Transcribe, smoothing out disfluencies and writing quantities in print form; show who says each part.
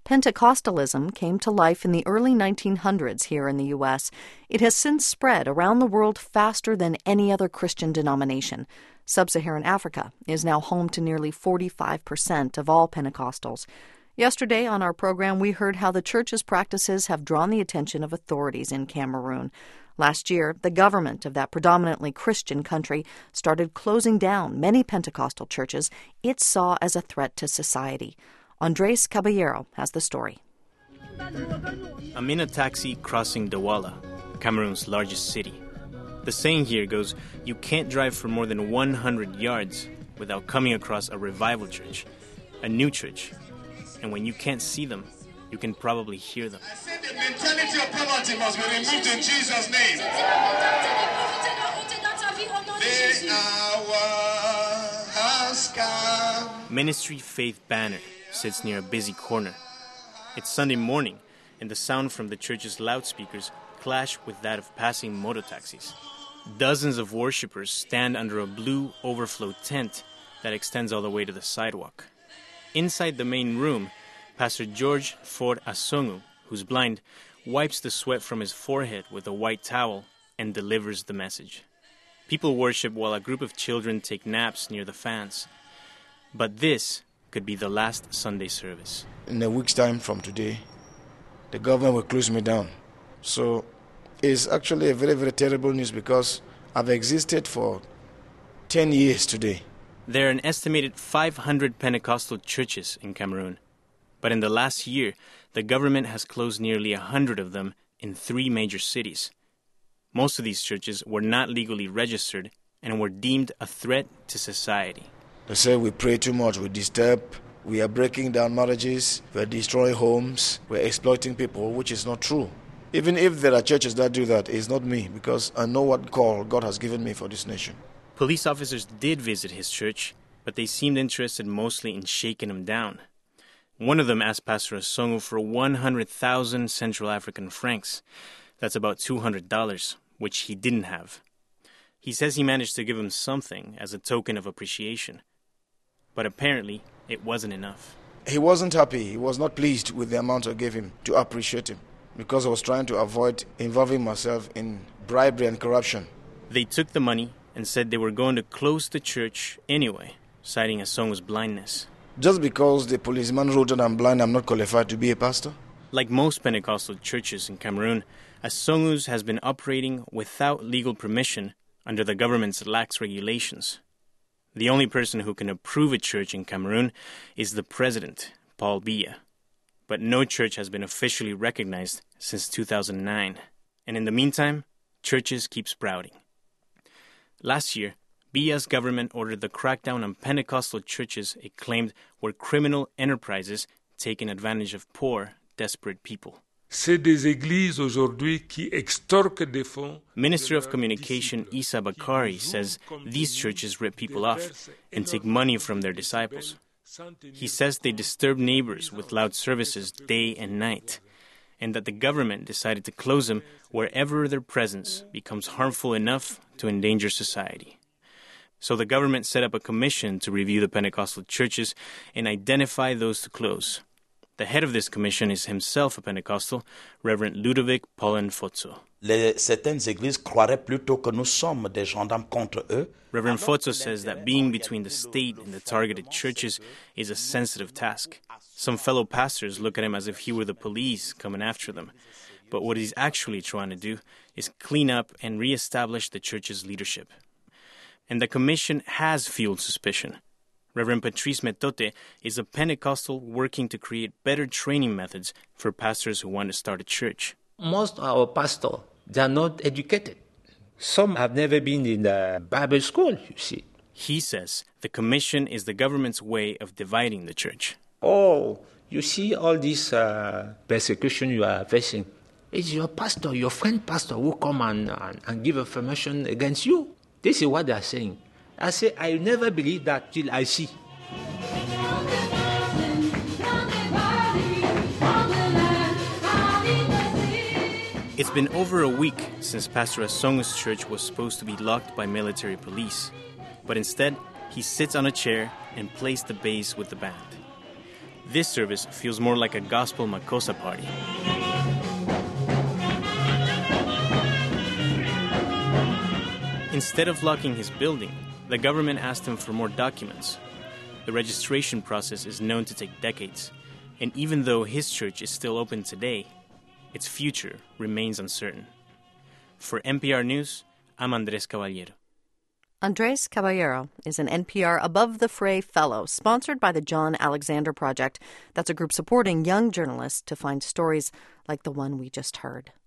Speaker 1: Pentecostalism came to life in the early 1900s here in the U.S. It has since spread around the world faster than any other Christian denomination. Sub-Saharan Africa is now home to nearly 45% of all Pentecostals. Yesterday on our program, we heard how the church's practices have drawn the attention of authorities in Cameroon. Last year, the government of that predominantly Christian country started closing down many Pentecostal churches it saw as a threat to society. Andres Caballero has the story.
Speaker 2: I'm in a taxi crossing Douala, Cameroon's largest city. The saying here goes, you can't drive for more than 100 yards without coming across a revival church, a new church. And when you can't see them, you can probably hear them.
Speaker 3: I said the mentality of poverty must be removed in Jesus' name. They our house come.
Speaker 2: Ministry Faith banner sits near a busy corner. It's Sunday morning, and the sound from the church's loudspeakers clash with that of passing motor taxis. Dozens of worshippers stand under a blue overflow tent that extends all the way to the sidewalk. Inside the main room, Pastor George Ford Asongu, who's blind, wipes the sweat from his forehead with a white towel and delivers the message. People worship while a group of children take naps near the fans. But this could be the last Sunday service.
Speaker 4: In a week's time from today, the government will close me down. So it's actually a very, very terrible news because I've existed for 10 years today.
Speaker 2: There are an estimated 500 Pentecostal churches in Cameroon. But in the last year, the government has closed nearly 100 of them in 3 major cities. Most of these churches were not legally registered and were deemed a threat to society.
Speaker 4: They say we pray too much, we disturb, we are breaking down marriages, we are destroying homes, we are exploiting people, which is not true. Even if there are churches that do that, it's not me, because I know what call God has given me for this nation.
Speaker 2: Police officers did visit his church, but they seemed interested mostly in shaking him down. One of them asked Pastor Asongu for 100,000 Central African francs. That's about $200, which he didn't have. He says he managed to give him something as a token of appreciation. But apparently, it wasn't enough.
Speaker 4: He wasn't happy. He was not pleased with the amount I gave him to appreciate him, because I was trying to avoid involving myself in bribery and corruption.
Speaker 2: They took the money and said they were going to close the church anyway, citing Asongu's blindness.
Speaker 4: Just because the policeman wrote that I'm blind, I'm not qualified to be a pastor?
Speaker 2: Like most Pentecostal churches in Cameroon, Asongu's has been operating without legal permission under the government's lax regulations. The only person who can approve a church in Cameroon is the president, Paul Biya. But no church has been officially recognized since 2009. And in the meantime, churches keep sprouting. Last year, Biya's government ordered the crackdown on Pentecostal churches it claimed were criminal enterprises taking advantage of poor, desperate people. Minister of Communication Issa Bakari says these churches rip people off and take money from their disciples. He says they disturb neighbors with loud services day and night, and that the government decided to close them wherever their presence becomes harmful enough to endanger society. So the government set up a commission to review the Pentecostal churches and identify those to close. The head of this commission is himself a Pentecostal, Reverend Ludovic Paulin Fotso. Reverend Fotso says that being between the state and the targeted churches is a sensitive task. Some fellow pastors look at him as if he were the police coming after them. But what he's actually trying to do is clean up and reestablish the church's leadership. And the commission has fueled suspicion. Reverend Patrice Metote is a Pentecostal working to create better training methods for pastors who want to start a church.
Speaker 5: Most of our pastors, they are not educated. Some have never been in the Bible school, you see.
Speaker 2: He says the commission is the government's way of dividing the church.
Speaker 5: Oh, you see all this persecution you are facing. It's your pastor, your friend pastor, who come and give information against you. This is what they are saying. I say, I never believe that till I see.
Speaker 2: It's been over a week since Pastor Asongu's church was supposed to be locked by military police. But instead, he sits on a chair and plays the bass with the band. This service feels more like a gospel Makosa party. Instead of locking his building, the government asked him for more documents. The registration process is known to take decades, and even though his church is still open today, its future remains uncertain. For NPR News, I'm Andres Caballero.
Speaker 1: Andres Caballero is an NPR Above the Fray Fellow, sponsored by the John Alexander Project. That's a group supporting young journalists to find stories like the one we just heard.